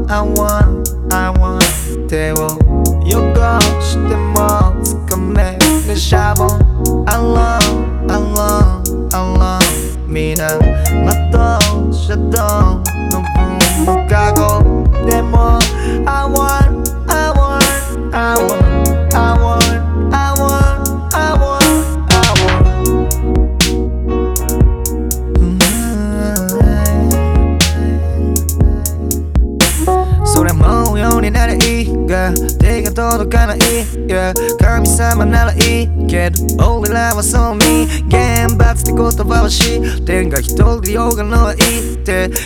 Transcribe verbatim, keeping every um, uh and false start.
I want, I want 手を汚してもつかめるシャボン Alone, alone, alone 皆まとうシャドウの分のカゴでも I want, I want, I want, I want, I want, I want, I want それ思うようになりゃいいが手が届かない、yeah、神様ならいいけど俺らはそう見厳罰って言葉は知ってんが一人でようがのはいいって